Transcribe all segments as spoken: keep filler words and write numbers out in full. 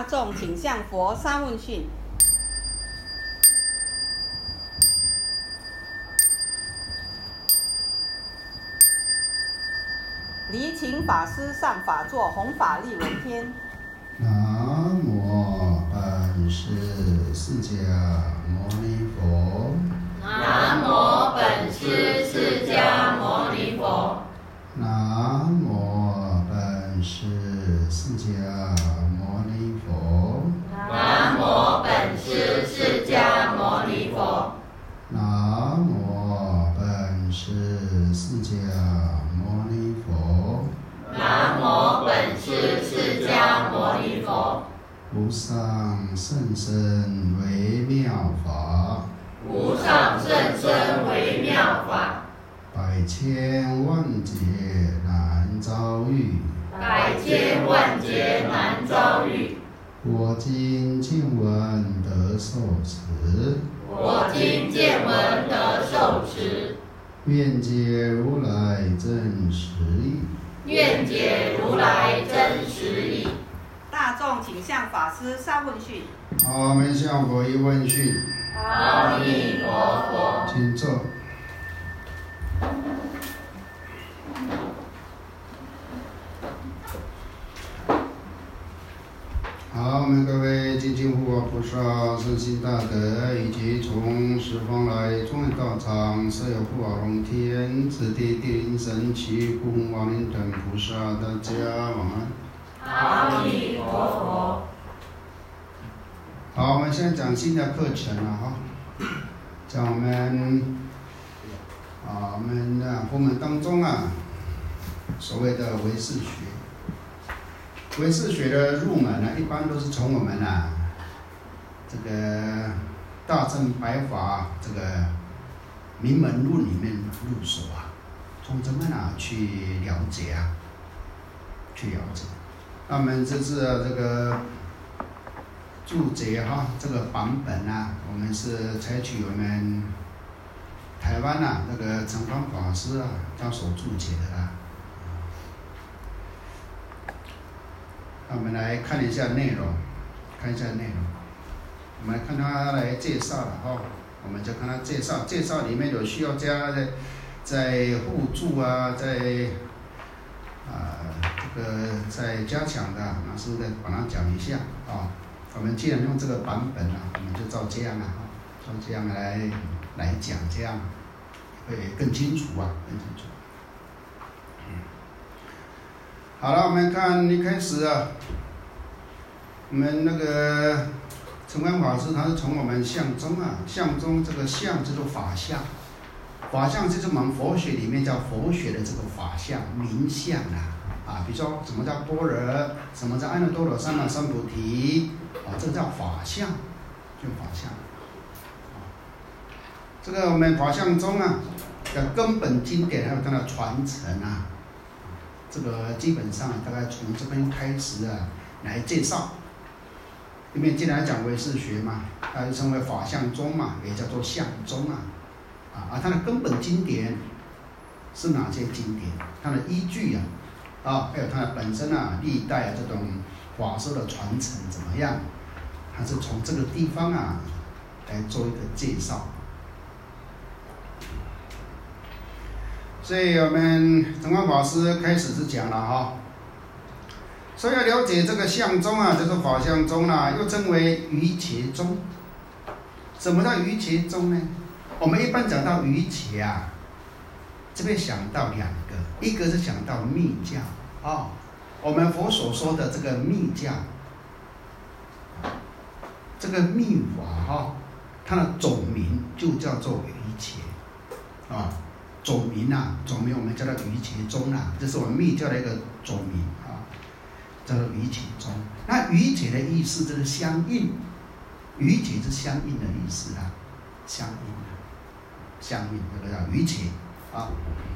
众请向佛三问讯。离请法师上法座，弘法利人天。 南无本师释迦牟尼佛。 南无本师释迦牟尼佛。 南无本师释迦牟尼佛。 南无本师释迦牟尼佛。 南无本师释迦牟尼佛。 南无本师释迦牟尼佛。 无上甚深微妙法， 无上甚深微妙法， 百千万劫难遭遇， 百千万劫难遭遇。 我今见闻得受持， 我今见闻得受持， 愿解如来真实义， 愿解如来真实义。 大众请向法师三问讯。 阿弥向佛一问讯。 阿弥陀佛。 请坐。好，我们各位精进护法菩萨、圣心大德，以及从十方来众人道场设有护法龙天、子弟地灵神奇、护法王灵等菩萨，大家晚安。 阿弥陀佛。 好，我们现在讲新的课程了哈，讲我们啊，我们的佛门当中啊，所谓的唯识学。唯识学的入门呢，一般都是从我们啊这个大乘白法这个名门论里面入手啊，从这么呢去了解啊，去了解。那我们这次啊这个注解哈，这个版本啊，我们是采取我们台湾啊那个城邦法师啊他所注解的啊。那我们来看一下内容，看一下内容。我们来看他来介绍了哈，我们就看他介绍，介绍里面有需要加在在互助啊，在啊、呃、这个在加强的，那是不是把它讲一下啊？我们既然用这个版本啊，我们就照这样啊，照这样来来讲，这样会更清楚啊，更清楚。好了，我们看一开始啊，我们那个澄光法师他是从我们相宗啊，相宗这个相叫做法相，法相就是我们佛学里面叫佛学的这个法相名相啊，啊，比如说什么叫般若，什么叫阿耨多罗三藐三菩提，啊，这个叫法相，就法相。这个我们法相中啊的根本经典还有它的传承啊。这个基本上大概从这边开始啊来介绍，因为既然讲唯识学嘛，它就称为法相宗嘛，也叫做相宗啊，啊，而它的根本经典是哪些经典？它的依据啊，啊，还有它的本身啊，历代啊这种法师的传承怎么样？它是从这个地方啊来做一个介绍。所以我们澄光法师开始是讲了哈，所以要了解这个相宗啊，就是法相宗啊，又称为瑜伽宗。什么叫瑜伽宗呢？我们一般讲到瑜伽啊，这边想到两个，一个是想到密教啊、哦，我们佛所说的这个密教，这个密法哈、哦，它的总名就叫做瑜伽啊。总名啊，总名我们叫它瑜伽宗啊，这是我们密教的一个总名啊，叫做瑜伽宗。那瑜伽的意思就是相应，瑜伽是相应的意思啊，相应啊，相应这个叫瑜伽啊。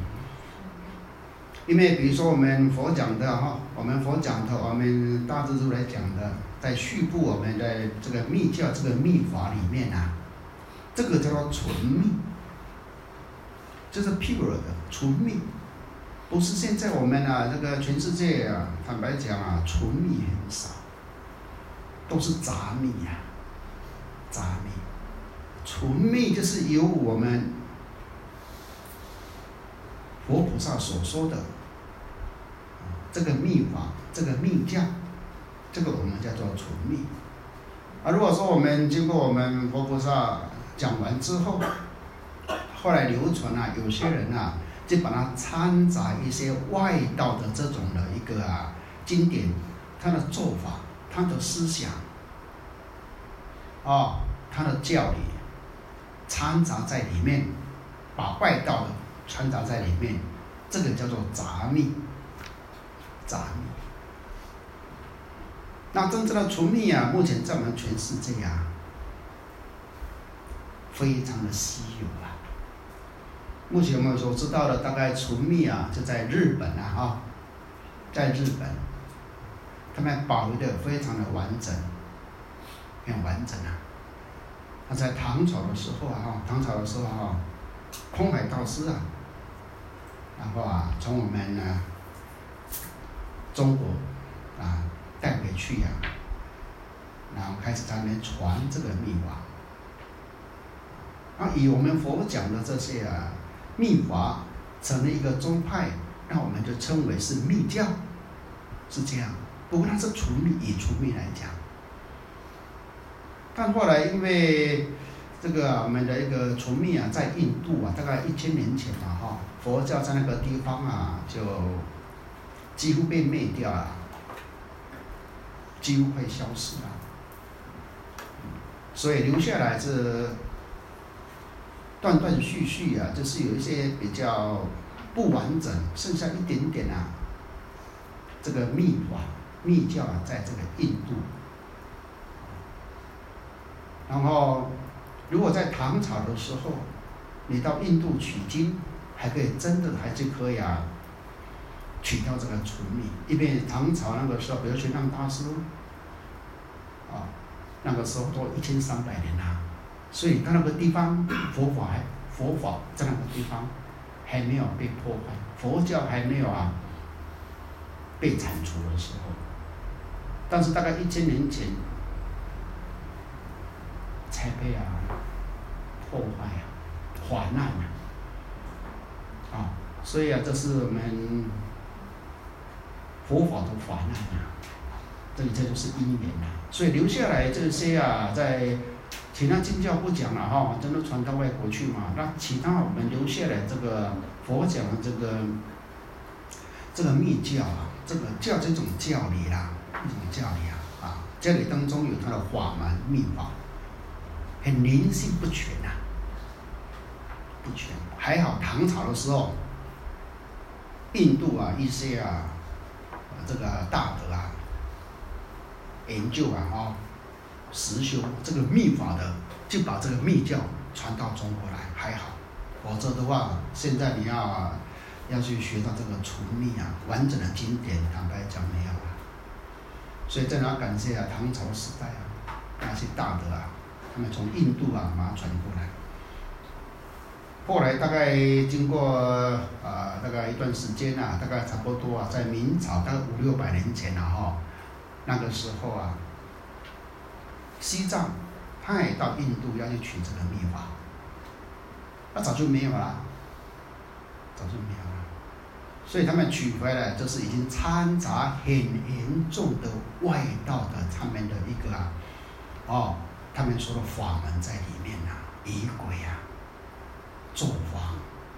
因为比如说我们佛讲的哈，我们佛讲的，我们大智度来讲的，在续部我们的这个密教这个密法里面啊，这个叫做纯密。这是 pure 的纯密，不是现在我们啊这个全世界啊，坦白讲啊，纯密很少， 都是杂密呀、啊，杂密。纯密就是由我们佛菩萨所说的这个密法，这个密教，这个我们叫做纯密。啊，如果说我们经过我们佛菩萨讲完之后，后来流传啊，有些人啊，就把它掺杂一些外道的这种的一个啊经典，他的做法，他的思想，哦，他的教理，掺杂在里面，把外道的掺杂在里面，这个叫做杂密，杂密。那真正的纯密啊，目前在我们全世界啊，非常的稀有啊。目前我们所知道的，大概纯密啊，就在日本啊，哈、哦，在日本，他们保留的非常的完整，很完整啊。他在唐朝的时候啊，哈，唐朝的时候啊，空海道师啊，然后啊，从我们呢、啊、中国啊带回去呀、啊，然后开始在那边传这个密法。啊，以我们佛讲的这些啊密法成了一个宗派，那我们就称为是密教，是这样。不过它是纯密，以纯密来讲。但后来因为这个、啊、我们的一个纯密啊，在印度啊，大概一千年前嘛，哈，佛教在那个地方啊，就几乎被灭掉了，几乎快消失了。所以留下来是断断续续啊，就是有一些比较不完整，剩下一点点啊，这个密法、密教啊，在这个印度。然后，如果在唐朝的时候，你到印度取经，还可以真的还是可以啊，取到这个纯密。因为唐朝那个时候，比如玄奘大师，啊，那个时候都一千三百年啦，所以他那个地方佛法还佛法在那个地方还没有被破坏，佛教还没有啊被铲除的时候，但是大概一千年前。才被啊破坏啊，缓难啊，啊，所以啊，这是我们佛法的缓难啊，这这就是因缘啊。所以留下来这些啊，在其他经教不讲了哈，真的传到外国去嘛。那其他我们留下来这个佛讲的这个这个密教啊，这个教这种教理啦、啊，一种教理啊，啊，教理当中有它的法门密法。很灵性不全呐、啊，不全。还好唐朝的时候，印度啊一些啊，这个大德啊，研究啊哦，实修这个密法的，就把这个密教传到中国来，还好。否则的话，现在你要、啊、要去学到这个纯密啊，完整的经典，坦白讲没有了。所以真的要感谢啊，唐朝时代啊，那些大德啊。他们从印度啊把它传过来，后来大概经过呃大概一段时间啊，大概差不多啊，在明朝大概五六百年前了、啊、哈，那个时候啊，西藏他也到印度要去取这个密法，那早就没有了，早就没有了，所以他们取回来就是已经掺杂很严重的外道的他们的一个啊，哦。他们说的法门在里面啊，仪轨啊，做法，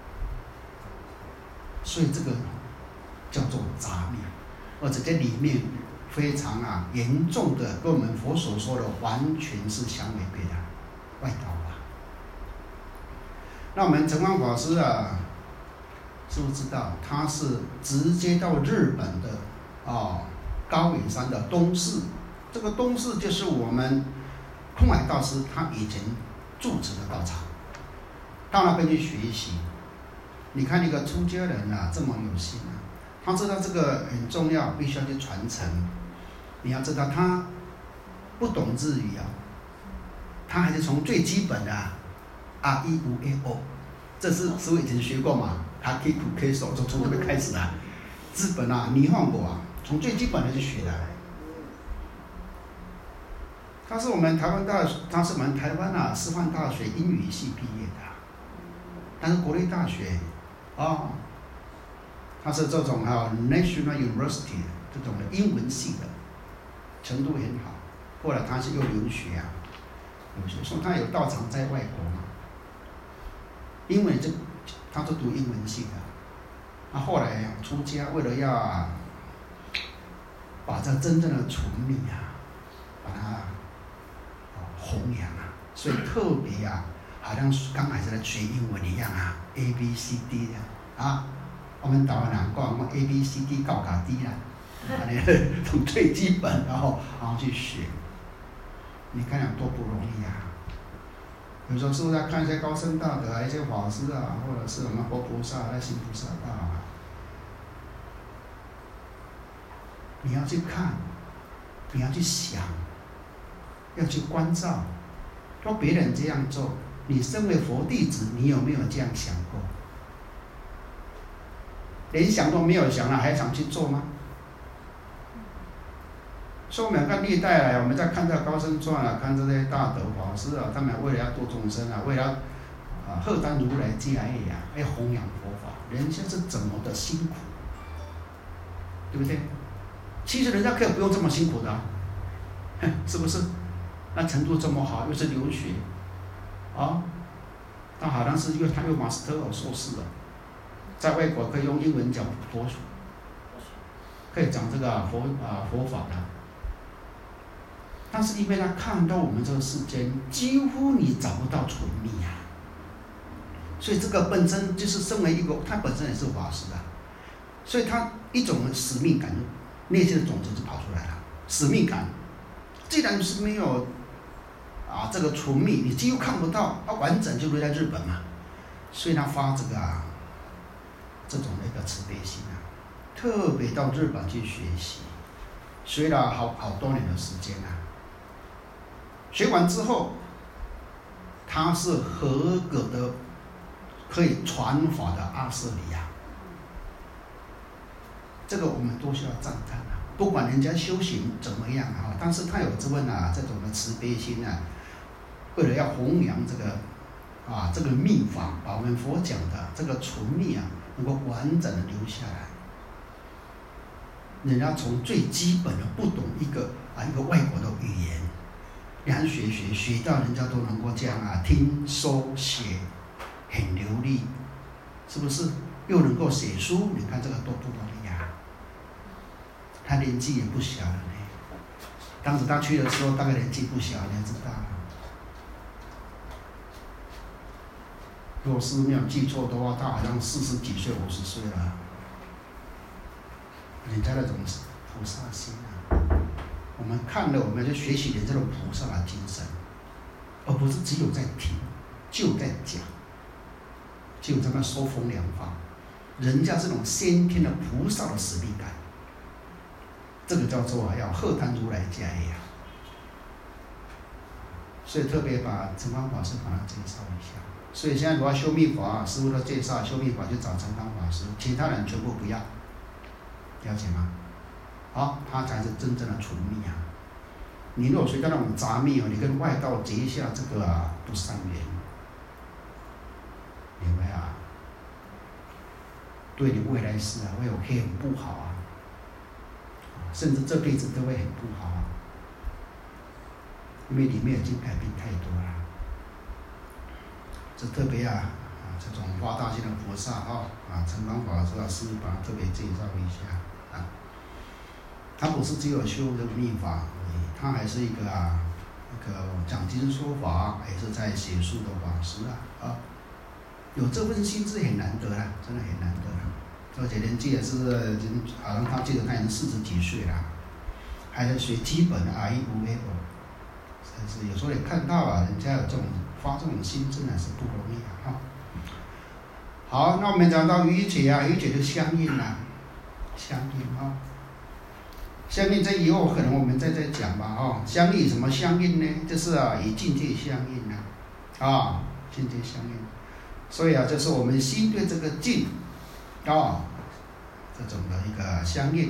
所以这个叫做杂密，而且在里面非常啊严重的，跟我们佛所说的完全是相违背的外道啊。那我们澄光法师啊，是不是知道他是直接到日本的哦高野山的东寺？这个东寺就是我们。空海道师他以前住持的道场，到那边去学习。你看一个出家人啊，这么有心啊，他知道这个很重要，必须要去传承。你要知道，他不懂日语啊，他还是从最基本的啊一五 a o， 这是师父以前学过嘛，他 k 苦 k 手就从这边开始啊。日本啊，霓虹国啊，从最基本的去学的。 他是我们台湾大学，他是我们台湾啊师范大学英语系毕业的，但是国立大学啊、哦，他是这种啊 National University 这种的英文系的，程度很好。后来他是又留学啊，留学，说他有道场在外国嘛，英文就他是读英文系的。那后来出家，为了要把这真正的纯密啊，把它弘扬啊，所以特别啊，好像刚开始在学英文一样啊 ，A B C D 的啊，我们台湾人讲我 A B C D 高加 D 啦，啊，你从最基本，然后然后去学，你看有多不容易啊！有时候是不是在看一些高僧大德啊，一些法师啊，或者是我们活菩萨、那行菩萨道啊，你要去看，你要去想，要去关照。说别人这样做，你身为佛弟子，你有没有这样想过？连想都没有想了，还想去做吗？所以我们看历代来，我们在看这高僧传啊，看这些大德法师啊，他们为了要度众生啊，为了啊荷担如来戒业啊，要弘扬佛法，人家是怎么的辛苦，对不对？其实人家可以不用这么辛苦的、啊，是不是？那程度这么好，又是留学，啊，他好像是因为他有 master 硕士的，在外国可以用英文讲佛，可以讲这个佛啊佛法的。但是因为他看到我们这个世间几乎你找不到纯密啊，所以这个本身就是身为一个，他本身也是法师啊，所以他一种使命感，内心的种子就跑出来了。使命感，既然是没有啊这个纯密，你几乎看不到，啊完整就留在日本嘛，所以他发这个啊这种的一个慈悲心啊，特别到日本去学习，学了好好多年的时间啊。学完之后，他是合格的，可以传法的阿舍利呀。这个我们都需要赞叹啊！不管人家修行怎么样啊，但是他有这份啊这种的慈悲心啊，为了要弘扬这个啊这个密法，把我们佛讲的这个纯密啊，能够完整的留下来。人家从最基本的不懂一个啊一个外国的语言。然后学学学到人家都能够这样啊，听说写很流利，是不是？又能够写书，你看这个多不容易啊！他年纪也不小了呢。当时他去的时候，大概年纪不小，你也知道。如果是没有记错的话，他好像四十几岁、五十岁了。人家那种菩萨心啊！我们看了，我们就学习人这种菩萨的精神，而不是只有在听，就在讲，就在那说风凉话。人家这种先天的菩萨的使命感，这个叫做要荷担如来戒业啊。所以特别把陈光法师把它介绍一下。所以现在如果要修密法，师父都介绍修密法就找陈光法师，其他人全部不要，了解吗？好，他才是真正的纯密啊！你如果随到那种杂密哦，你跟外道结下这个、啊、不善缘，你会啊，对你未来世啊会有很不好啊，甚至这辈子都会很不好啊，因为里面已经改变太多了。这特别啊啊这种发大心的菩萨啊啊，陈光法师啊，师父把它特别介绍一下啊。他不是只有修这个密法，他还是一个啊，一个讲经说法，也是在写书的法师啊啊，有这份心是很难得的，真的很难得的。而且年纪也是，好像他记得他已经四十几岁了，还在学基本的 I E U A O， 但是有时候也看到啊，人家有这种发这种心，真的是不容易啊。好，那我们讲到瑜伽啊，瑜伽就相应了，相应啊。相应这以后可能我们再再讲吧，哦，相应什么相应呢？就是啊，与境界相应啊，啊，境界相应。所以啊，这是我们心对这个境，啊，这种的一个相应啊，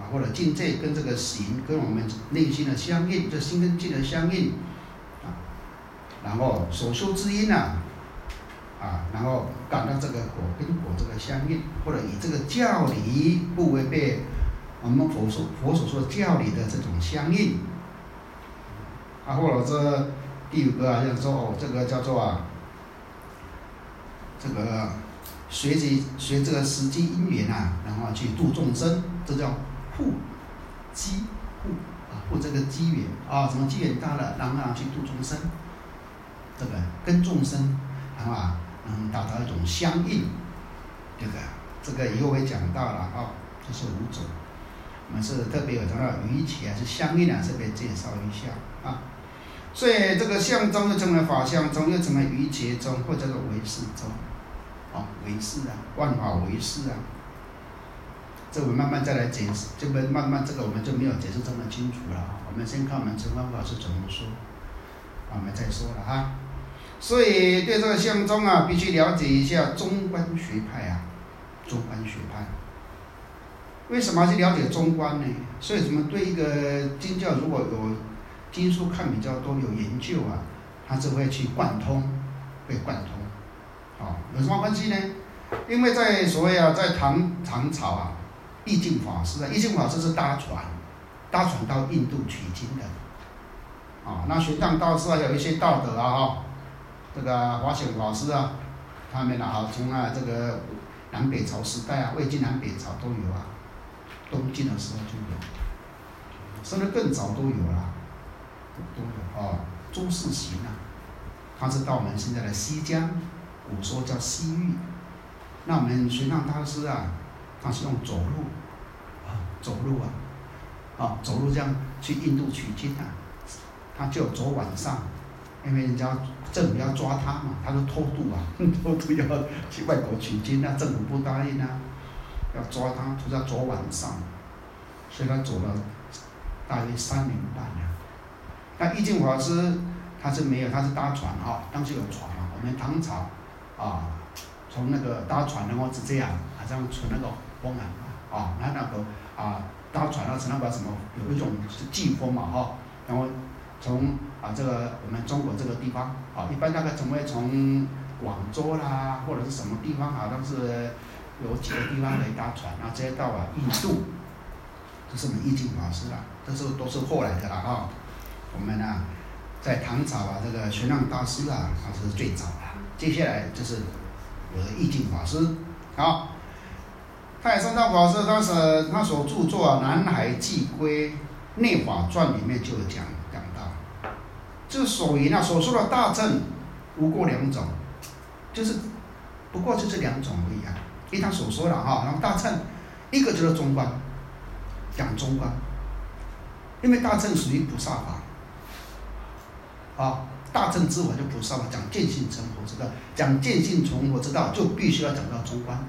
或者境界跟这个行跟我们内心的相应，这心跟境的相应啊，然后所修之因啊，啊，然后感到这个果跟果这个相应，或者以这个教理不违背我们佛所佛所说教理的这种相应，啊，或者这第五个啊，就是说哦，这个叫做啊，这个随着随这个时机因缘啊，然后去度众生，这叫护机护啊，护这个机缘啊，什么机缘大了，然后去度众生，这个跟众生，然后啊，嗯，达到一种相应，这个这个以后会讲到了啊，这是五种。我们是特别有讲到缘起还是相应啊，特别介绍一下啊。所以这个相中就成为法相中，又成为缘起中，或者叫做唯识中，啊，唯识啊，万法唯识啊。这我们慢慢再来解释，这个慢慢这个我们就没有解释这么清楚了。我们先看我们成方法是怎么说，我们再说了哈。所以对这个相中啊，必须了解一下中观学派啊，中观学派。为什么要去了解中观呢？所以我们对一个经教如果有经书看比较多，有研究啊，他就会去贯通，会贯通。哦，有什么关系呢？因为在所谓啊，在唐唐朝啊，义净法师啊，义净法师是搭船，搭船到印度取经的。啊、哦，那玄奘道士啊，有一些道德啊，哈、哦，这个华显法师啊，他们啊，从啊这个南北朝时代啊，魏晋南北朝都有啊。东晋的时候就有，甚至更早都有啦，都有哦。朱士行啊，他是到我们现在的西江，古时候叫西域。那我们玄奘大师啊，他是用走路啊，走路啊，啊，走路这样去印度取经啊，他就走晚上，因为人家政府要抓他嘛，他就偷渡啊，偷渡要去外国取经啊，政府不答应啊。要抓他，都要走晚上，所以他走了大约三年半了。那义净法师他是没有，他是搭船啊，当时有船啊。我们唐朝啊，从那个搭船然后是这样，好像存那个风啊，啊，那那个啊搭船啊，是那个什么，有一种是季风嘛哈，然后从啊这个我们中国这个地方啊，一般大概总会从广州啦或者是什么地方，好像是。有几个地方来搭船，然后直接到啊印度，这是我们义净法师啦，这是都是后来的啦哈、哦。我们啊，在唐朝啊，这个玄奘大师啊，他是最早的。接下来就是我的义净法师，好，太上道法师当时他所著作啊《南海寄归内法传》里面就有讲讲到，这所言啊所说的大乘无过两种，就是不过就这两种而已啊。因为他所说的哈，然后大乘一个就是中观，讲中观，因为大乘属于菩萨法，啊，大乘之法就菩萨法，讲见性成佛之道，讲见性成佛之道就必须要讲到中观，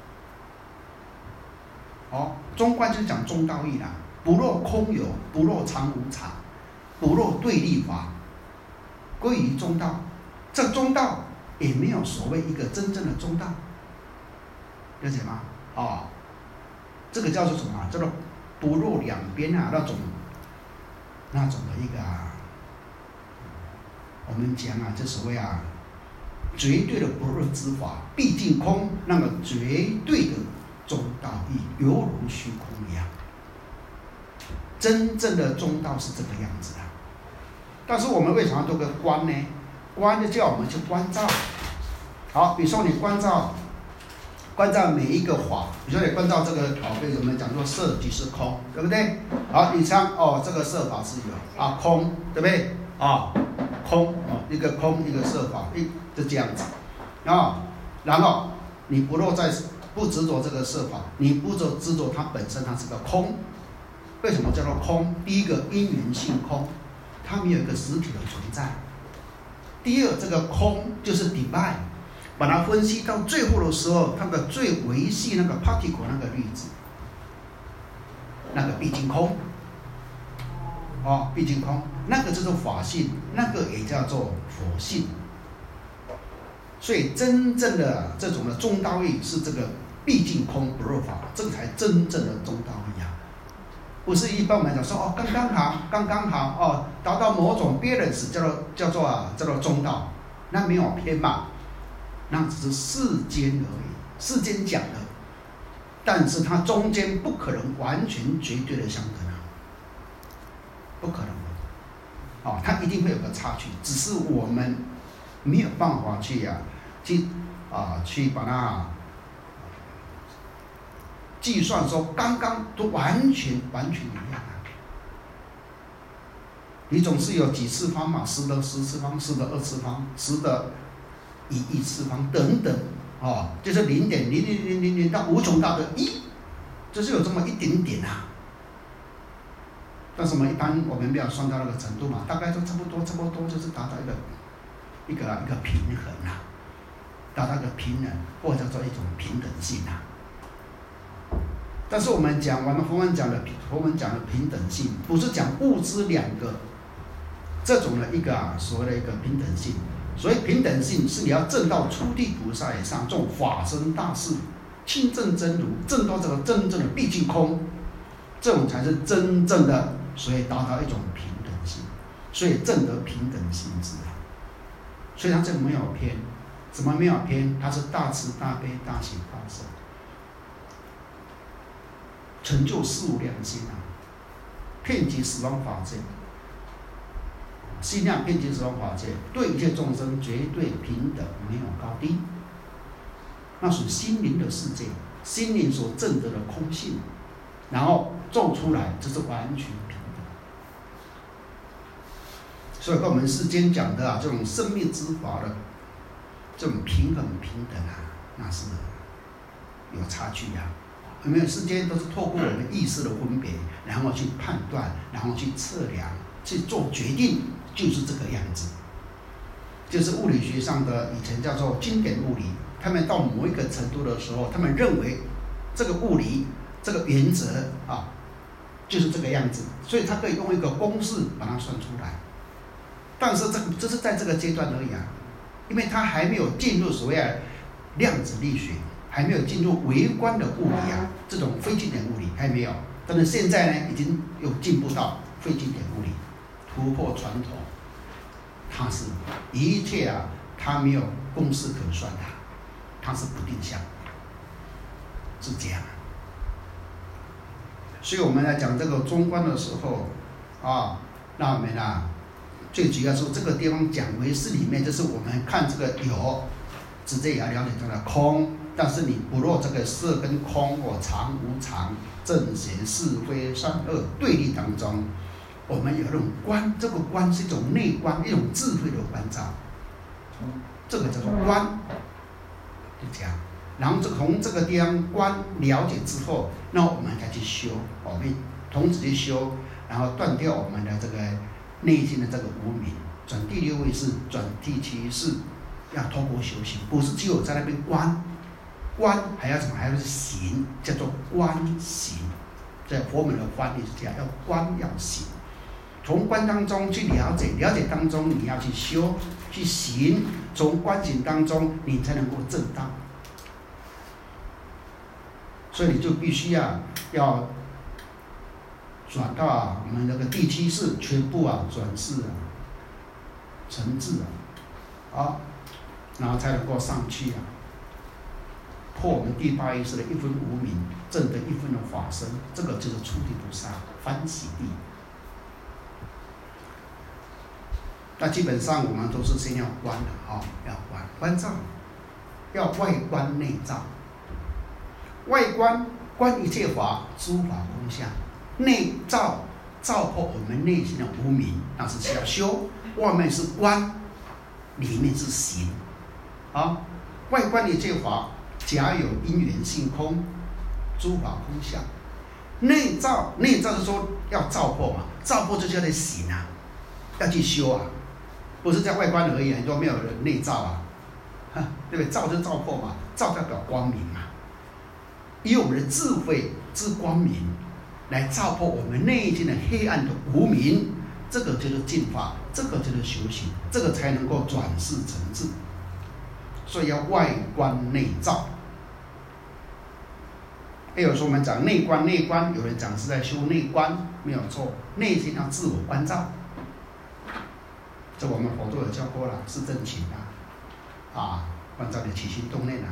哦，中观就是讲中道义啦，不若空有，不若常无常，不若对立法，归于中道，这中道也没有所谓一个真正的中道。了解吗？哦，这个叫做什么？叫做不落两边啊，那种那种的一个啊，我们讲啊，这所谓啊，绝对的不二之法，毕竟空，那么绝对的中道义，犹如虚空一样。真正的中道是这个样子的，但是我们为什么要做个观呢？观就叫我们去关照。好，比如说你关照。关照每一个法，比如说你关照这个，哦，被我们讲做色即是空，对不对？好，你像哦，这个色法是有啊空，对不对？啊，空哦，一个空一个色法，一就这样子啊。然后你不落在不执着这个色法，你不执执着它本身，它是个空。为什么叫做空？第一个因缘性空，它没有一个实体的存在。第二，这个空就是 divine。把它分析到最后的时候，它的最维系那个 particle 那个粒子，那个毕竟空，哦，毕竟空，那个叫做法性，那个也叫做佛性。所以真正的这种的中道义是这个毕竟空不二法，这个才真正的中道义啊。 不是一般我们讲说哦，刚刚好，刚刚好哦，达到某种 balance 叫做叫做啊叫做中道，那没有偏嘛，那只是世间而已，世间讲的，但是它中间不可能完全绝对的相等啊，不可能的，哦，它一定会有个差距，只是我们没有办法去啊去啊去把它。计算说刚刚都完全完全一样啊！你总是有几次方嘛，十的十次方，十的二次方，十的一亿次方等等，哦，就是零点零零零零零到无穷大的一，就是有这么一点点啊。但是我们一般我们没有算到那个程度嘛，大概都差不多差不多就是达到一个一个一个平衡啊，达到一个平衡或者叫做一种平等性啊。但是我们讲，我们佛门讲的佛门讲的平等性，不是讲物质两个这种的一个啊所谓的一个平等性。所以平等性是你要证到初地菩萨以上这种法身大士，亲证真如，证到这个真正的毕竟空，这种才是真正的，所以达到一种平等性，所以证得平等性质啊。所以它这个没有偏，怎么没有偏？它是大慈大悲大喜大舍。成就事无量心啊，遍及十方法界，心量遍及十方法界，对一切众生绝对平等，没有高低。那属心灵的世界，心灵所证得的空性，然后做出来，这是完全平等。所以跟我们世间讲的啊，这种生命之法的这种平衡平等啊，那是有差距啊。有没有世间都是透过我们意识的分别，然后去判断，然后去测量，去做决定，就是这个样子。就是物理学上的以前叫做经典物理，他们到某一个程度的时候，他们认为这个物理这个原则啊，就是这个样子，所以他可以用一个公式把它算出来。但是这个这是在这个阶段而已啊，因为它还没有进入所谓的量子力学。还没有进入微观的物理啊，这种非经典物理还没有，但是现在呢，已经有进步到非经典物理，突破传统，它是一切啊，它没有公式可算的，它是不定向，是这样。所以我们来讲这个中观的时候啊，那我们啊，最主要是这个地方讲唯识里面，就是我们看这个有，直接也要了解这个空。但是你不落这个色跟空，我常无常，正邪是非善恶对立当中，我们有那种观，这个观是一种内观，一种智慧的关照，这个叫做观，就这样。然后从这个地方观了解之后，那我们才去修，我们同时去修，然后断掉我们的这个内心的这个无明，转第六位是转第七世，要通过修行，不是只有在那边观。观还要什么？还要是行，叫做观行。在佛门的翻译是这样，要观要行。从观当中去了解，了解当中你要去修，去行。从观行当中，你才能够证道。所以你就必须要要转到啊，我们那个第七世全部啊转世啊，成智啊，好，然后才能够上去啊。破我们第八意识的一分无明，证得一分的法身，这个就是初地菩萨欢喜地。那基本上我们都是先要观的啊、哦，要观观照，要外观内照。外观观一切法，诸法空相；内照照破我们内心的无明，那是需要修。外面是观，里面是行。啊，外观一切法。假有因缘性空，诸法空相。内照，内照是说要照破嘛，照破就叫做行啊，要去修啊，不是在外观而已，很多没有人内照啊，对不对？照就照破嘛，照代表光明嘛，以我们的智慧之光明来照破我们内心的黑暗的无明，这个就是进化，这个就是修行，这个才能够转世成智。所以要外观内照。 也有说我们讲内观，内观，有人讲是在修内观，没有错，内心要自我关照。这我们佛陀有教过了，是正勤啊，啊，关照你起心动念啊。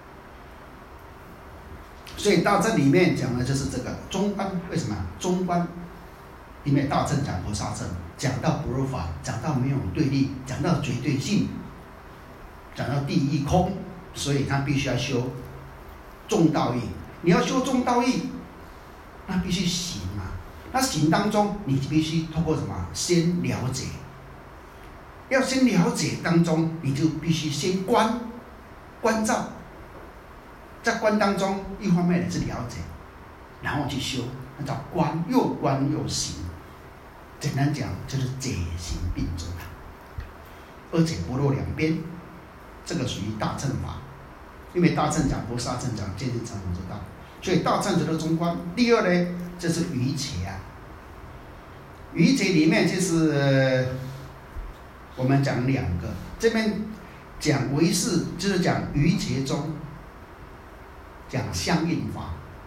所以大乘里面讲的就是这个中观，为什么？中观，因为大乘讲菩萨乘，讲到不二法，讲到没有对立，讲到绝对性，讲到第一空，所以他必须要修中道义。你要修中道义，那必须行啊。那行当中，你必须透过什么？先了解。要先了解当中，你就必须先观，关照。在观当中，一方面你是了解，然后去修，那叫观，又观又行。简单讲，就是解行并重啊，而且不落两边。这个属于大乘法，因为大乘讲菩萨乘讲见性成佛之道，所以大乘就是中观。第二呢，就是瑜伽啊。瑜伽里面就是我们讲两个，这边讲唯识，就是讲瑜伽中讲相应法。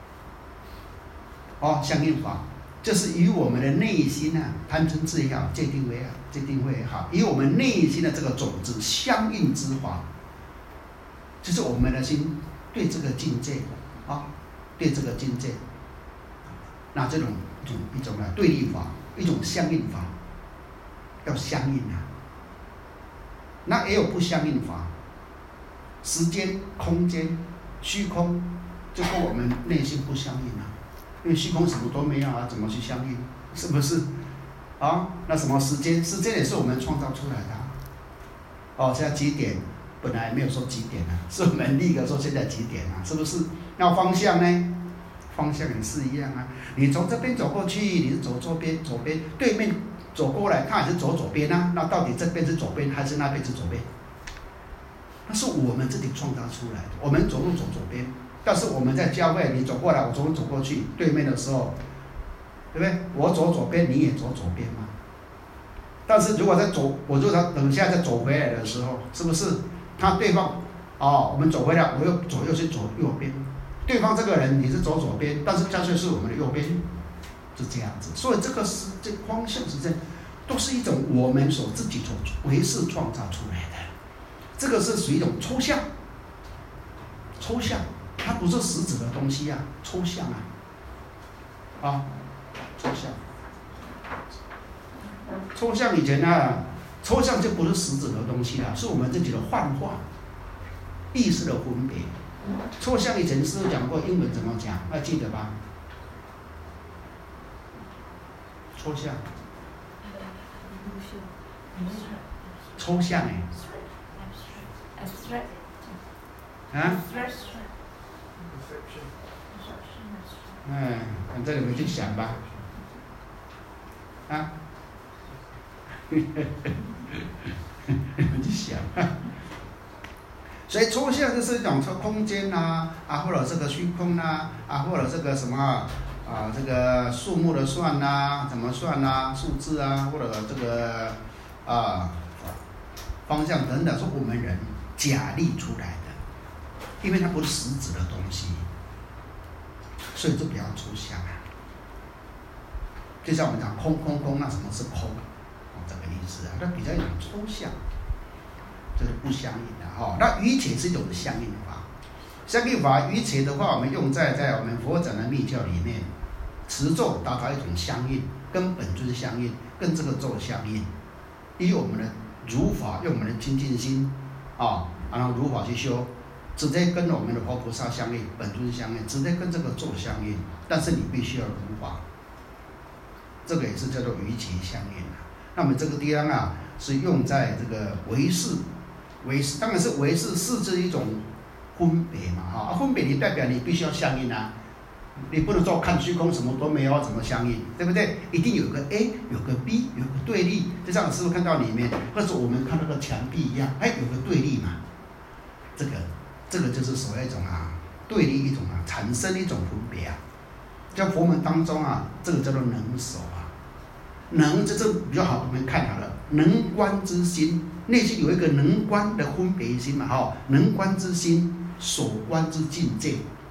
哦，相应法就是以我们的内心啊，贪嗔痴也好，戒定慧也好，戒定慧也好，以我们内心的这个种子相应之法，就是我们的心对这个境界啊，对这个境界，那这种一种一种啊对立法，一种相应法，要相应啊。那也有不相应法，时间、空间、虚空，就跟我们内心不相应啊。因为虚空什么都没有啊，怎么去相应？是不是？啊，那什么时间？时间也是我们创造出来的啊。哦，现在几点？本来没有说几点啊，是我们立个说现在几点啊，是不是？那方向呢？方向也是一样啊。你从这边走过去，你是走左边，左边对面走过来，他也是走左边啊。那到底这边是左边还是那边是左边？那是我们自己创造出来的。我们走路走左边。但是我们在教会，你走过来，我从走过去对面的时候，对不对？我走左边，你也走左边嘛。但是如果在走，我就等下再走回来的时候，是不是他对方哦，我们走回来，我又左右去走右边，对方这个人你是走左边，但是相对是我们的右边，是这样子。所以这个是这个方向是这样，都是一种我们所自己所唯识创造出来的，这个是属于一种抽象，抽象。它不是实质的东西啊，抽象啊，啊，抽象，抽象以前啊，抽象就不是实质的东西了，是我们自己的幻化，意识的分别。抽象以前是讲过英文怎么讲，还记得吧？抽象，抽象哎，啊？哎，反正你们去想吧，啊，你们去想。所以抽象就是一种空间呐、啊，啊，或者这个虚空呐、啊，啊，或者这个什么啊，这个数目的算呐、啊，怎么算呐、啊，数字啊，或者这个啊方向等等，是我们人假立出来的，因为它不是实质的东西。所以就比较抽象啊，就像我们讲空空空，那什么是空？哦，这个意思啊，那比较有抽象，这是不相应的哈、哦。那瑜伽是一种相应法，相应法瑜伽的话，我们用在在我们佛讲的密教里面，持咒达到一种相应，跟本尊相应，跟这个咒相应，以我们的如法，用我们的清净心啊、哦，然后如法去修。直接跟我们的佛菩萨相应，本尊相应，直接跟这个咒相应，但是你必须要如法，这个也是叫做瑜伽相应啊。那么这个地方啊，是用在这个唯识，唯识当然是唯识是指一种分别嘛，哈、啊，分别你代表你必须要相应啊，你不能说看虚空什么都没有怎么相应，对不对？一定有个 A， 有个 B， 有个对立，就像师父看到里面，或者我们看那个墙壁一样，哎，有个对立嘛，这个。这个就是所谓一种啊对立一种啊产生一种分别啊，在佛门当中啊，这个叫做能守啊，能这这比较好，我们看好了，能观之心，内心有一个能观的分别心嘛，哈、哦，能观之心，所观之境界，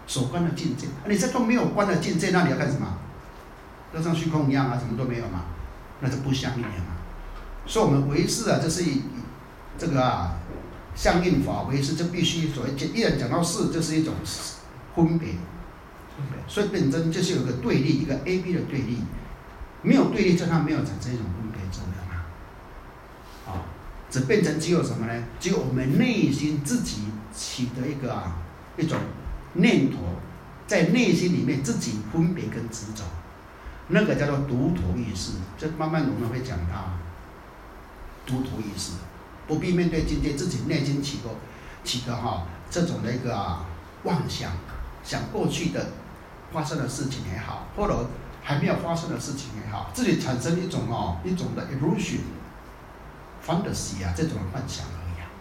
所观的境界。你这都没有观的境界，那你要干什么？就像虚空一样啊，什么都没有嘛，那就不相应了嘛。所以我们唯识啊，就是这个啊，相应法唯识就必须所谓一人讲到事，就是一种分别，所以本身就是有个对立，一个 A B 的对立，没有对立，就它没有产生一种分别作用啊，啊，只变成只有什么呢？只有我们内心自己起的一个啊一种念头，在内心里面自己分别跟执着，那个叫做独头意识。这慢慢我们会讲到独头意识，不必面对境界，自己内心起个起个哈、啊、这种的一个、啊、妄想，想过去的发生的事情也好，或者还没有发生的事情也好，自己产生一种哦一种的 illusion fantasy 啊，这种幻想而已啊。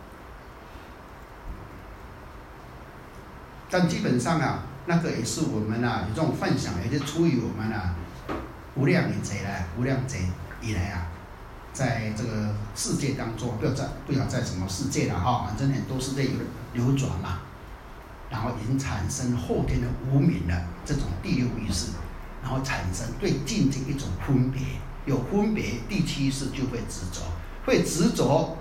但基本上啊，那个也是我们啊有这种幻想，也是出于我们啊无量以贼来无量贼以来啊，在这个世界当中，不要在不要在什么世界了哈，反正很多世界有流转嘛，然后已经产生后天的无明的这种第六意识，然后产生对境界一种分别，有分别，第七意识就会执着，会执着。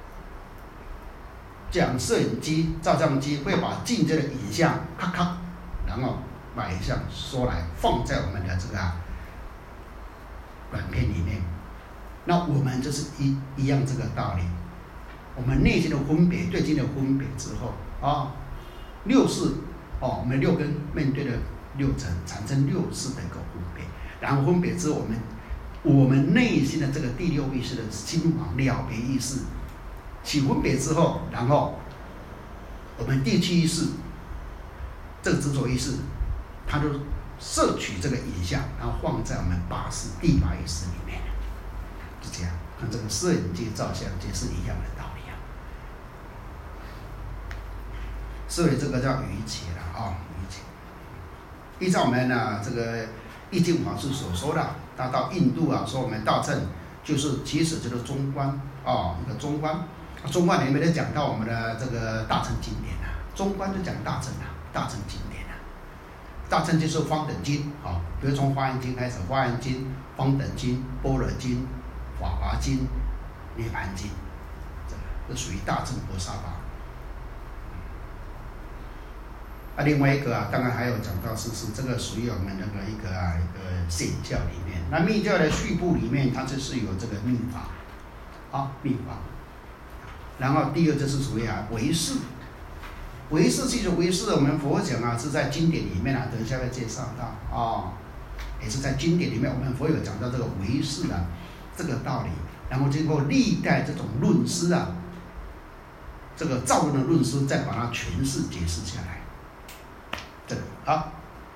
讲摄影机、照相机会把境界的影像咔咔，然后把影像收来放在我们的这个啊软片里面。那我们就是一一样这个道理，我们内心的分别，对境的分别之后啊，六识哦，我们六根面对的六尘，产生六识的一个分别，然后分别之后，我们我们内心的这个第六意识的心王了别意识起分别之后，然后我们第七意识这个执着意识，它就摄取这个影像，然后放在我们八识第八意识里面。是这样，跟这个摄影机、照相机是一样的道理啊。所以这个叫瑜伽了啊，瑜伽。依照我们呢、啊、这个易经法师所说的，他到印度啊，说我们大乘就是其实就是中观啊，一个中观。中观里面就讲到我们的这个大乘经典啊，中观就讲大乘啊，大乘经典啊。大乘就是方等经啊，比如从华严经开始，华严经、方等经、般若经、法华经、涅槃经，这属于大乘菩萨法。啊，另外一个啊，当然还有讲到是是这个属于我们那个一个啊一个显教里面。那密教的序部里面，它就是有这个密法，啊密法。然后第二就是属于啊唯识，唯识其实唯识我们佛讲啊是在经典里面啊，等一下会介绍到啊、哦，也是在经典里面我们佛有讲到这个唯识啊这个道理，然后经过历代这种论师啊，这个造论的论师再把它诠释解释下来。这个啊，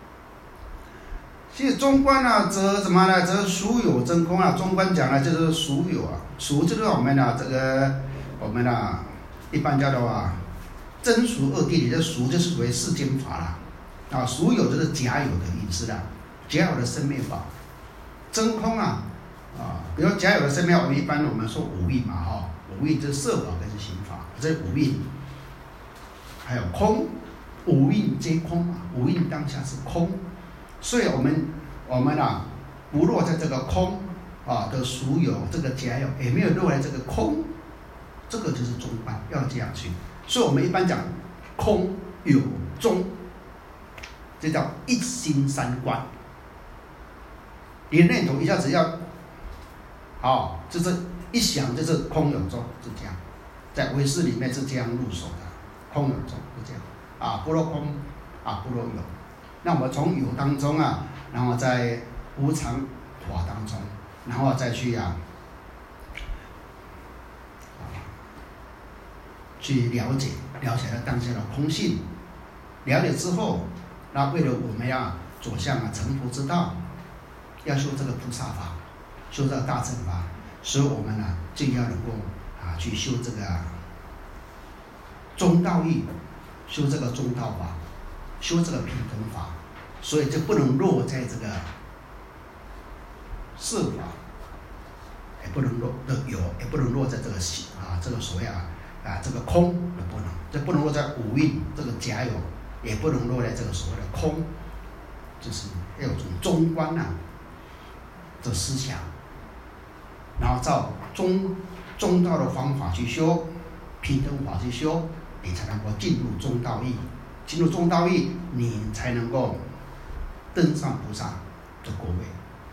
其实中观啊，则什么呢？则属有真空啊。中观讲的就是属有啊，属就是我们啊这个我们啊一般叫做啊真俗二谛里，这俗就是属于世间法啦，啊属有就是假有的意思啦，假有的生灭法，真空啊啊，比如假有的生灭，我们一般我们说五蕴嘛哈、哦，五蕴就是色法跟行法，这五蕴，还有空。五蕴皆空嘛，五蕴当下是空，所以我们我们啊不落在这个空啊的属有这个假有，也没有落在这个空，这个就是中观，要这样去。所以我们一般讲空有中，这叫一心三观。你的念头一下子要，哦，就是一想就是空有中，是这样，在唯识里面是这样入手的，空有中是这样。啊，不落空，啊，不落有。那我们从有当中啊，然后在无常法当中，然后再去啊，啊去了解，了解了当下的空性。了解之后，那为了我们要走向啊成佛之道，要修这个菩萨法，修这个大乘法，所以我们呢、啊，就要能够啊去修这个、啊、中道义。修这个中道法，修这个平等法，所以就不能落在这个色法，也不能落的有，也不能落在这个啊这个所谓啊啊这个空也不能，这不能落在五蕴这个假有也不能落在这个所谓的空，就是要有种中观啊的思想，然后照中中道的方法去修，平等法去修，你才能够进入中道义。进入中道义，你才能够登上菩萨的果位。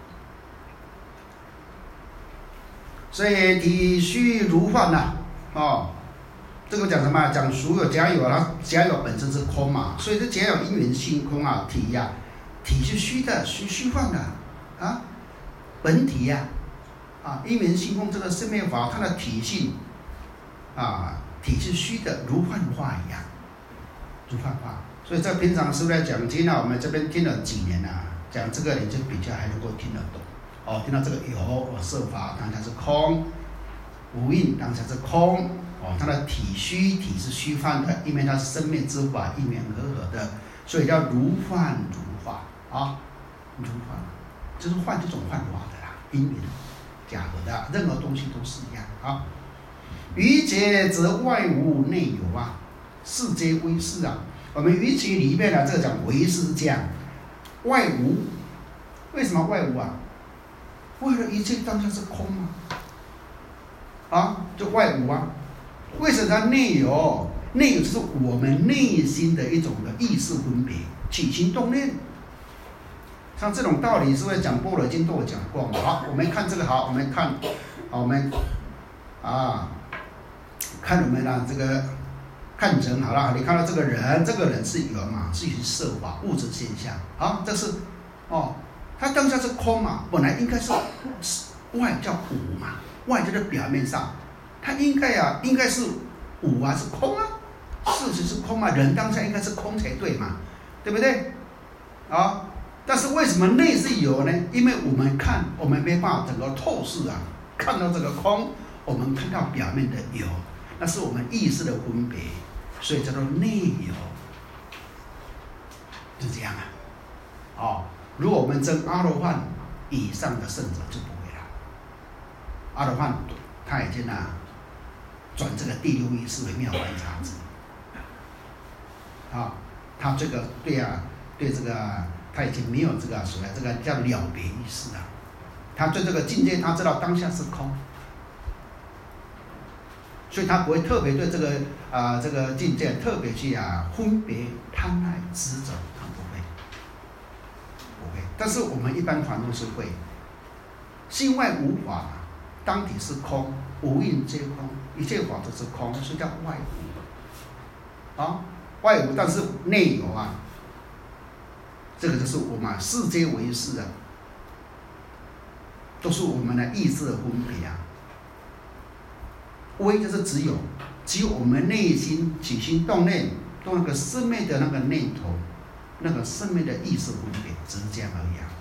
所以体虚如幻呐、啊，哦，这个讲什么？讲所有假有，它假有本身是空嘛，所以这假有因缘性空啊，体呀、啊，体是虚的，虚虚幻的啊，本体呀、啊，啊，因缘性空这个生灭法，它的体性啊，体是虚的，如幻化一样，如幻化。所以在平常师父在讲经呢，我们这边听了几年了、啊，讲这个你就比较还能够听得懂。哦，听到这个有我色法当下是空，无印当下是空。哦，它的体虚，体是虚幻的，因为它是生灭之法，因缘和合的，所以叫如幻如化啊，如幻，就是幻这种幻化的啦，因缘假合的，任何东西都是一样啊。余劫则外无内有啊，世皆为是啊。我们余劫里面呢，这个讲为是这样，外无，为什么外无啊？为了一切当下是空啊，啊，就外无啊。为什么它内有？内有就是我们内心的一种的意识分别、起心动念。像这种道理，是不是讲《般若经》都有讲过嘛？好，我们看这个好，我们看，好，我们啊，看我们的这个看成好了。你看到这个人，这个人是有嘛？是于色法物质现象啊，这是哦，它当下是空嘛，本来应该是外叫无嘛，外就是表面上。它应该啊，应该是无啊，是空啊，事实是空啊，人当下应该是空才对嘛，对不对？啊，但是为什么内是有呢？因为我们看，我们没办法整个透视啊，看到这个空，我们看到表面的有，那是我们意识的分别，所以叫做内有，就这样啊。哦，如果我们证阿罗汉以上的圣者就不会了，阿罗汉他已经啊。转这个第六意识为妙观察智，啊，他这个对啊，对这个他已经没有这个所谓这个叫了别意识了，他对这个境界他知道当下是空，所以他不会特别对这个啊、呃、这个境界特别去啊分别贪爱执着，他不会，不会。但是我们一般传统是会，心外无法，当体是空。无印皆空，一切法都是空，所以叫外无啊，外无，但是内有啊。这个就是我们世皆为是啊，都是我们的意识的分别啊。微就是只有，只有我们内心起心动念，动那个生灭的那个念头，那个生灭的意识分别，只是这样而已啊。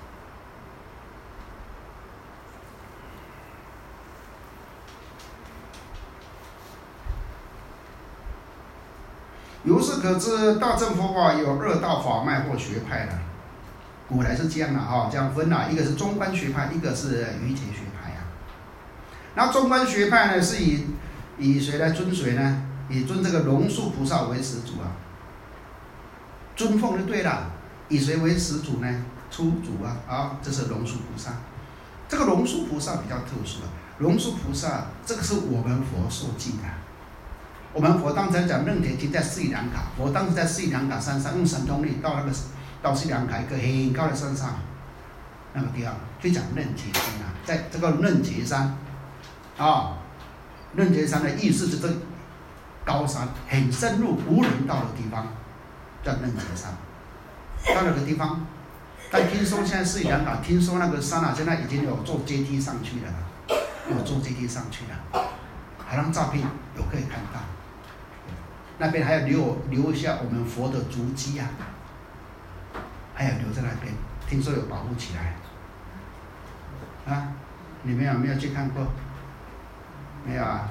由是可知，大乘佛法有二大法脉或学派的，古来是这样的哈，这样分啊，一个是中观学派，一个是瑜伽学派啊。那中观学派呢，是以以谁来尊谁呢？以尊这个龙树菩萨为始祖啊，尊奉就对了。以谁为始祖呢？初祖啊，啊，这是龙树菩萨。这个龙树菩萨比较特殊啊，龙树菩萨这个是我们佛受记的。我们佛当时讲楞铁经在斯里兰卡，佛当时在斯里兰卡山上用神通力到那个到斯里兰卡一个很高的山上，那个地方去讲楞铁经啊，在这个楞铁山啊，楞铁山的意思就是高山很深入无人到的地方，叫楞铁山。到那个地方，但听说现在斯里兰卡听说那个山啊，现在已经有做阶梯上去了，有做阶梯上去了，海浪照片有可以看到。那边还有留留下我们佛的足迹啊，还有留在那边，听说有保护起来。啊，你们有没有去看过？没有啊？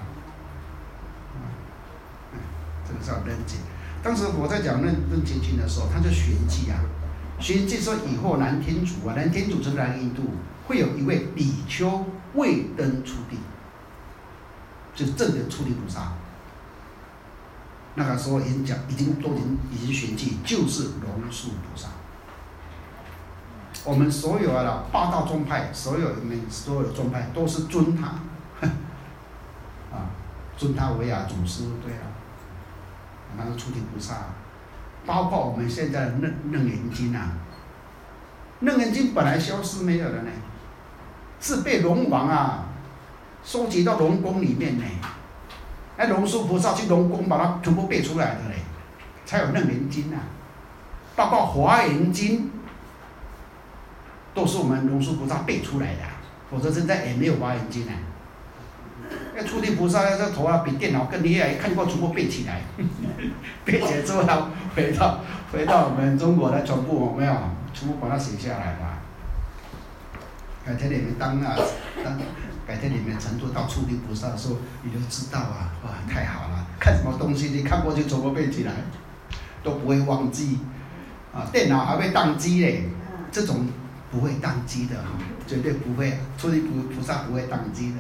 嗯，这个叫楞解。当时我在讲楞楞解经的时候，他就玄机啊，玄机说以后南天竺啊，南天竺就是南印度，会有一位比丘未登出地，就是正的出地菩萨。 那个时候已经讲，已经都已经已经寻迹，就是龙树菩萨。我们所有的八大宗派，所有我们所有的宗派都是尊他，啊，尊他为啊祖师，对啊，那是出离菩萨，包括我们现在的楞楞严经啊，楞严经本来消失没有的呢，是被龙王啊收集到龙宫里面呢，哎，龙树菩萨去龙宫把它全部背出来的嘞，才有楞严经啊，包括华严经。都是我们龙树菩萨背出来的、啊，否则现在也没有华严经啊。那出离菩萨那个头啊，比电脑更厉害，看过全部背起来，背起来之后，他回到回到我们中国来全部有没有全部把它写下来吧。改天你们当啊当，改天你们乘坐到出离菩萨的时候，你就知道啊，哇，太好了！看什么东西，你看过去全部背起来，都不会忘记啊。电脑还会宕机嘞，这种。不会宕机的，绝对不会，出离菩菩萨不会宕机的。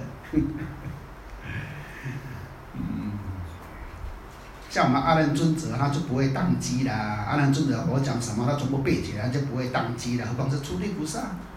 嗯，像我们阿难尊者，他就不会宕机啦。阿难尊者我讲什么，他全部背起来，就不会宕机了。何况是出离菩萨？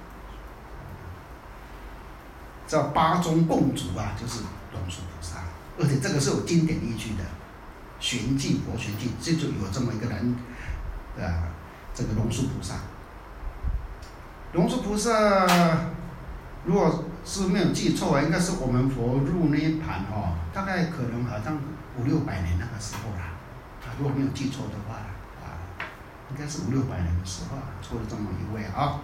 这八宗共主啊，就是龙树菩萨，而且这个是有经典依据的，玄寂佛玄寂，这就有这么一个人，啊，这个龙树菩萨。龙树菩萨，如果是没有记错，应该是我们佛入涅盘哦，大概可能好像五六百年那个时候啦，啊，如果没有记错的话，啊，应该是五六百年的时候出了这么一位啊。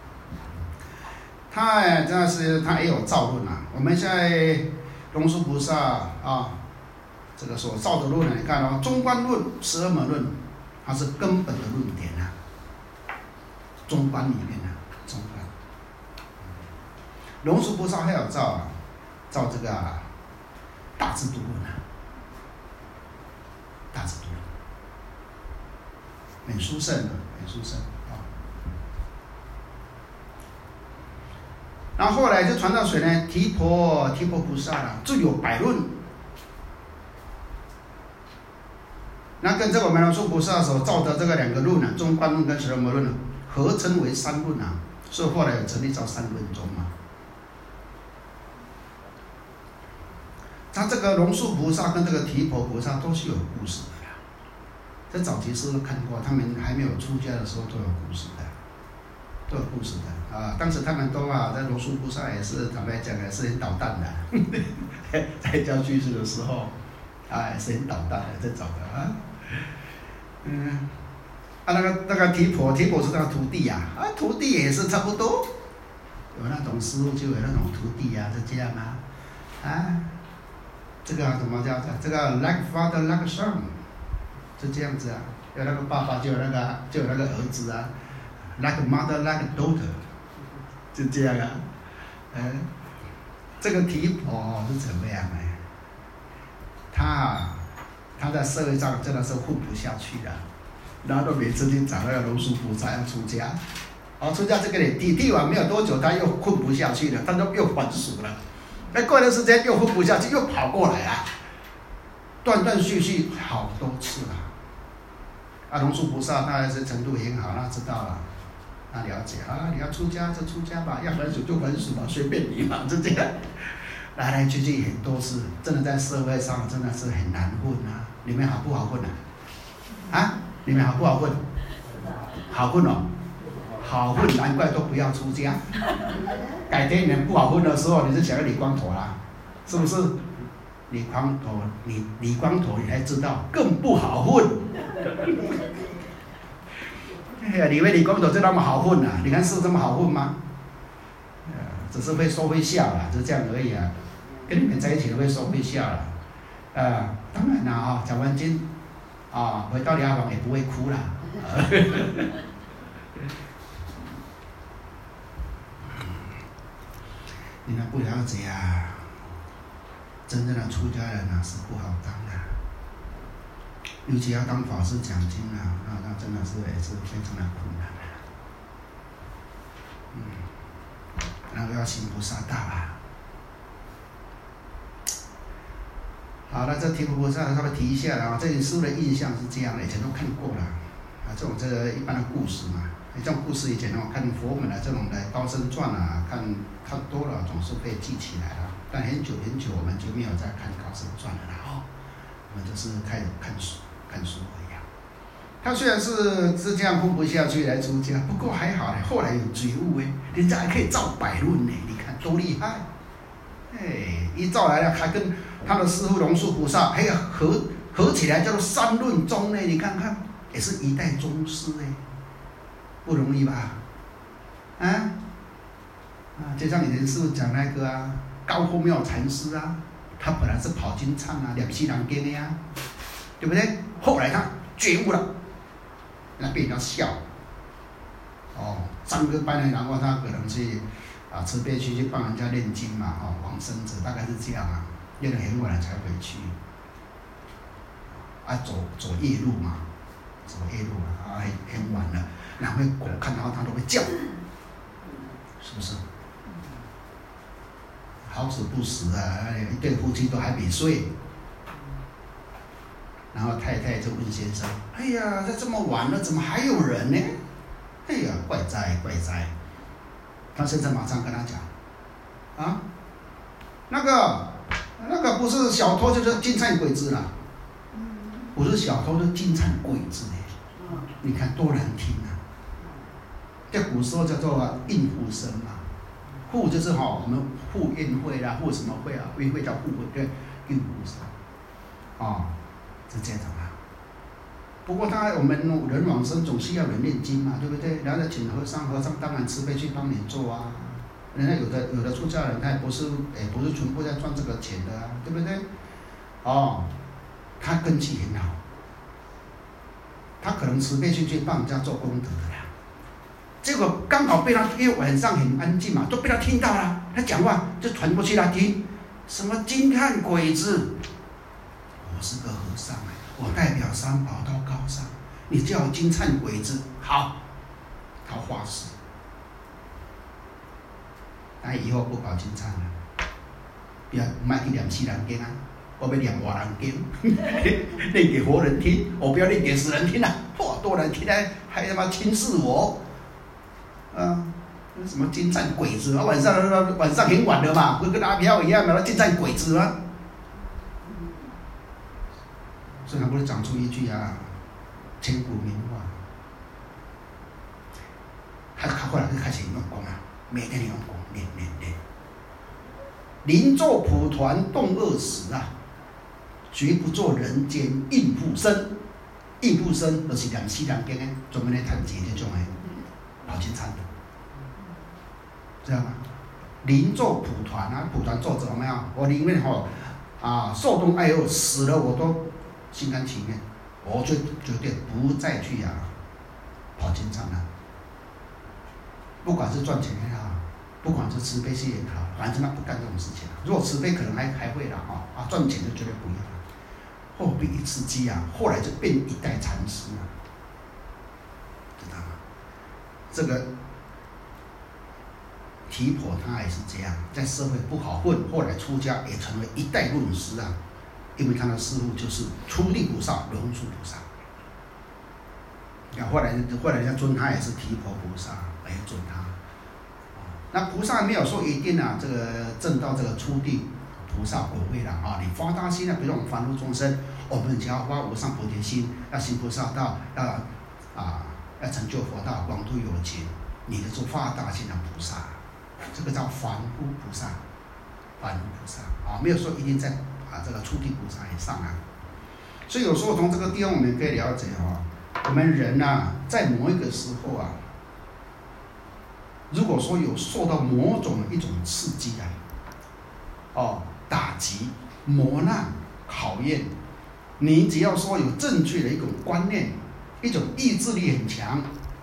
他真的是他也有造论啊。我们现在龙树菩萨啊，这个所造的论呢，你看哦，中观论、十二门论，它是根本的论点啊，中观里面啊。中观，龙树菩萨还有造啊，造这个、啊、大智度论啊，大智度论，很殊胜的，很殊胜啊。然后后来就传到谁呢？提婆提婆菩萨了，就有百论。那跟这个我们龙树菩萨所造的这个两个论啊，中观论跟十二门论合称为三论啊。所以后来有成立叫三论宗嘛。他这个龙树菩萨跟这个提婆菩萨都是有故事的啦。在早期时候看过，他们还没有出家的时候都有故事的，都有故事的啊。当时他们都啊，在龙树菩萨也是坦白讲也是很捣蛋的，在教居士的时候啊也是很捣蛋的，在找的啊，嗯。啊，那个那个提婆，提婆是他的徒弟呀、啊，啊，徒弟也是差不多，有那种师傅就有那种徒弟呀、啊，是这样啊，啊，这个怎么叫这个 like father like son， 是这样子啊，有那个爸爸就有那个就有那个儿子啊 ，like mother like daughter， 就这样啊，嗯，这个提婆是怎么样呢？他他在社会上真的是混不下去了。然后每次去找那个龙树菩萨要出家，哦，出家这个人剃剃完没有多久，他又混不下去了，他就又还俗了。那过一段时间又混不下去，又跑过来了，断断续续好多次了。啊，龙树菩萨他还是程度很好，他知道了，他了解啊，你要出家就出家吧，要还俗就还俗吧，随便你嘛，就这样。来来去去很多次，真的在社会上真的是很难混啊。你们好不好混啊？啊？你们好不好混？好混哦，好混，难怪都不要出家。改天你们不好混的时候，你就想要理光头啦，是不是？理光头，你理光头，你才知道更不好混。哎呀，你以为理光头就那么好混啊？你看是这么好混吗？呃，只是会说会笑啦，就这样而已啊。跟你们在一起都会说会笑啦。呃，当然啦啊，讲完经。啊，回到疗房也不会哭啦。你们不了解啊，真正的出家人啊是不好当的，尤其要当法师讲经啊，那那真的是也是非常的困难的。嗯，那个要行菩萨道啊。 好了，这提婆菩萨稍微提一下了啊，这里师父的印象是这样的，以前都看过了啊，这种这个一般的故事嘛，这种故事以前我看佛门的这种的高僧传啊，看看多了总是会记起来了，但很久很久我们就没有再看高僧传了啦哦，我们就是看看书看书而已啊。他虽然是是这样混不下去来出家，不过还好呢，后来有觉悟哎，人家还可以造百论呢，你看多厉害！哎，一造来了，还跟他的师父龙树菩萨还有合合起来叫做三论宗呢，你看看，也是一代宗师哎，不容易吧？啊啊，就像以前师父讲那个啊，高公妙禅师啊，他本来是跑经唱啊，两西南经的呀，对不对？后来他觉悟了，那被人家笑。哦，上个班的，然后他可能去啊慈悲区去帮人家念经嘛，哦，往生者大概是这样啊，念得很晚了才回去。啊，走走夜路嘛，走夜路啊，很很晚了，然后狗看到它都会叫，是不是？好死不死啊，一对夫妻都还没睡。然后太太就问先生：“哎呀，这这么晚了，怎么还有人呢？哎呀，怪哉怪哉！”他先生马上跟他讲：“啊，那个那个不是小偷，就是金灿鬼子啦。不是小偷，就是金灿鬼子呢。你看多难听啊！在古时候叫做应付生嘛，户就是哈、哦，我们户宴会啦，户什么会啊？宴会叫户会，对，应付生，哦。”是这种啊，不过他我们人往生总是要人念经嘛，对不对？然后请和尚，和尚当然慈悲去帮你做啊。人家有的有的出家人，他也不是也不是全部在赚这个钱的啊，对不对？哦，他根基很好，他可能慈悲去去帮人家做功德的啦。结果刚好被他，因为晚上很安静嘛，都被他听到了，他讲话就传过去了，听什么金看鬼子。我是个和尚哎，我代表三宝到高山，你叫我金灿鬼子，好，他发誓，那以后不搞金灿了，不要卖去念西人经啊，我要念活人经，念给活人听，我不要念给死人听啊，哇，多难听啊，还他妈轻视我，啊，什么金灿鬼子啊，晚上晚上很晚了嘛，不跟阿飘一样嘛，金灿鬼子吗？所以他不是讲出一句啊，千古名话。他他后来就开始用功啊，每天用功练练练。临做蒲团动恶时啊，绝不做人间应付生。应付生就是两西两经的，专门来谈钱这种的，跑金餐的，知道吗？临做蒲团啊，蒲团做怎么样？我宁愿吼啊，受冻挨饿，死了我都。心甘情愿，我就绝对不再去啊跑金餐了。不管是赚钱也好，不管是慈悲心也好，反正他不干这种事情。如果慈悲可能还还会了哈啊，赚钱就绝对不要了。后被一刺激啊，后来就变一代禅师了，知道吗？这个提婆他也是这样，在社会不好混，后来出家也成为一代论师啊。因为他的师父就是初地菩萨、龙树菩萨，那后来后来人家尊他也是提婆菩萨来尊他。那菩萨没有说一定啊，这个证到这个初地菩萨果位了啊。你发大心啊，比如我们凡夫众生，我们只要发无上菩提心，要行菩萨道，要啊要成就佛道，广度有情，你就做发大心的菩萨，这个叫凡夫菩萨，凡夫菩萨啊，没有说一定在。啊，这个初地菩萨以上啊，所以有时候从这个地方我们可以了解哦，我们人啊，在某一个时候啊，如果说有受到某种的一种刺激啊，哦，打击、磨难、考验，你只要说有正确的一种观念，一种意志力很强，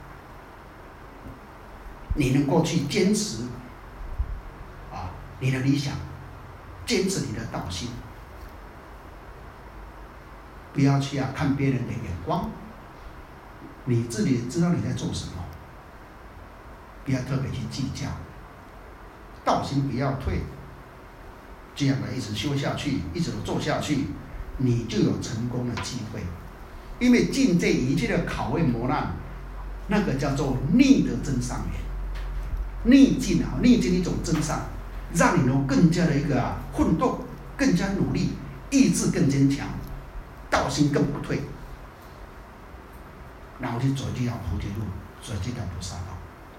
你能够去坚持啊你的理想，坚持你的道心。不要去啊看别人的眼光，你自己知道你在做什么，不要特别去计较，道心不要退， 这样的一直修下去，一直做下去，你就有成功的机会。因为尽这一切的考验磨难，那个叫做逆的增上缘，逆境啊，逆境一种增上，让你能更加的一个啊奋斗，更加努力，意志更坚强，道心更不退，然后去走这条菩提路，走这条菩萨道。